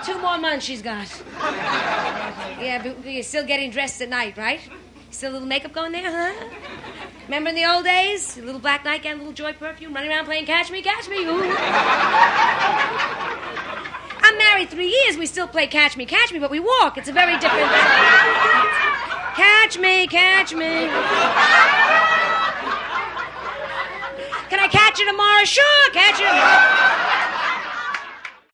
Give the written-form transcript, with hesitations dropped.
2 more months she's got. Yeah, but you're still getting dressed at night, right? Still a little makeup going there, huh? Remember in the old days? A little black nightgown, a little Joy perfume, running around playing Catch Me, Catch Me. Ooh. I'm married 3 years. We still play Catch Me, Catch Me, but we walk. It's a very different thing. Catch me, catch me. Can I catch you tomorrow? Sure, catch you tomorrow.